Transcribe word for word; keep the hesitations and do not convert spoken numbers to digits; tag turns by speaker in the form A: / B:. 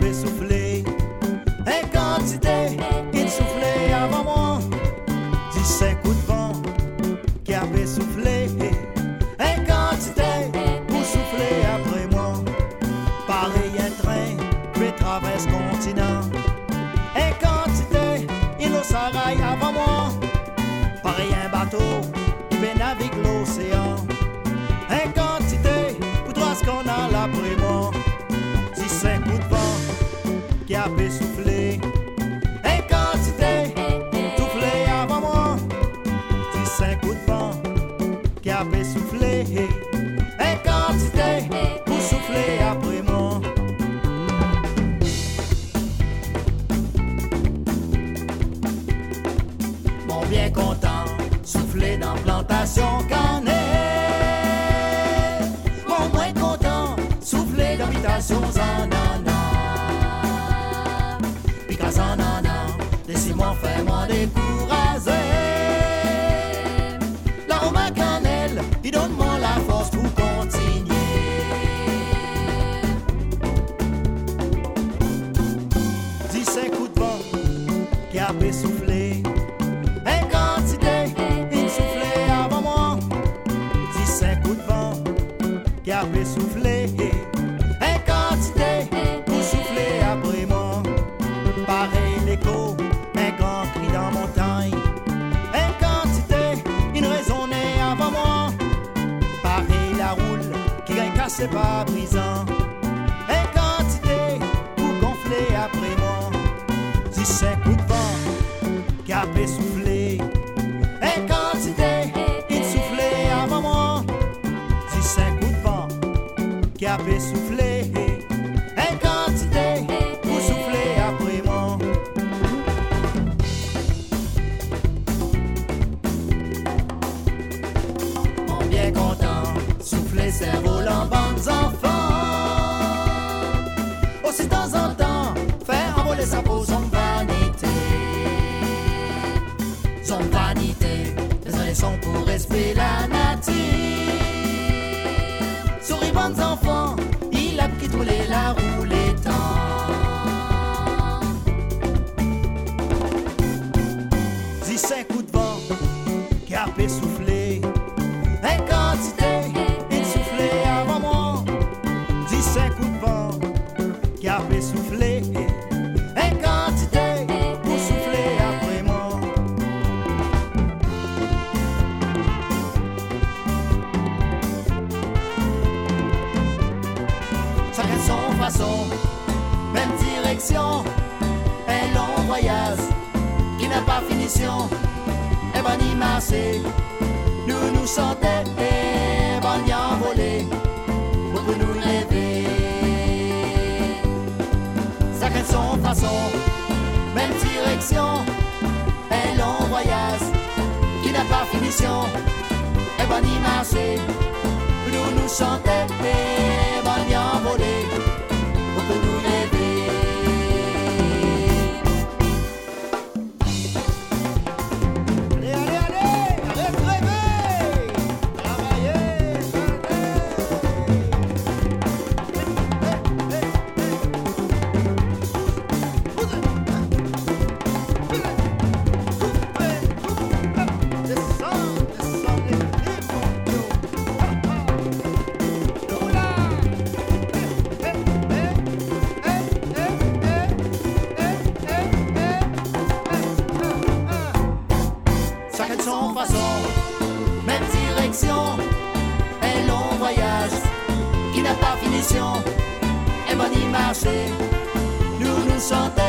A: peut souffler. Et quantité qui soufflait avant moi. dix-cinq coups de vent qui a peut souffler. Et quantité pour souffler après moi. Pareil un train qui traverse continent. Et quantité il au sarail avant moi. Pareil un bateau qui peut naviguer l'océan. Et quantité pour toi ce qu'on a là après moi. dix-cinq coups de vent qui a pu souffler. Et quantité souffler avant moi. dix-cinq coups de vent qui a pu souffler. Et quantité pour souffler après moi. Mon bien content souffler dans plantation cannelle. Mon moins content souffler d'habitation ananas. Picasso ananas, laissez-moi faire moi décourager. L'arôme à cannelle, il donne-moi la force pour continuer. dix-cinq coups de vent qui a pu souffler. Et quantité, il soufflait avant moi. dix-cinq coups de vent qui a pu souffler. Et quantité pour souffler après moi. Pareil l'écho, un grand cri dans montagne. Et quantité, il résonnait avant moi. Pareil la roule qui gagne cassé par brisant. Et quantité pour gonfler après moi. dix-cinq coups de vent qui a pu souffler. Et quantité, il soufflait avant moi. dix-cinq coups de vent qui a pu souffler. Et quantité pour souffler après moi. Mon bien content souffler cerveau en bandes enfants. Aussi de temps en temps faire envoler sa peau son vanité. Son vanité, les uns sont pour respirer la nature. Souris bonnes enfants, il a qui rouler la roue les temps. dix-cinq coups de vent qui a pu souffler. Et quantité, il soufflait avant moi. dix-cinq coups de vent qui a pu souffler. Et quantité pour souffler après moi. Chacun son façon, même direction. Un long voyage qui n'a pas finition. Et bon y marcher, nous nous sentons bon y envoler. Pour nous rêver. Chacun son façon, même direction. Un long voyage qui n'a pas finition. Et bon y marcher, nous nous sentons bon y envoler. Pour nous rêver. Allez, allez, allez, arrête de rêver. Travailler, chacun de son façon, même direction. Un long voyage qui n'a pas finition. Et bon y marcher, nous nous sentons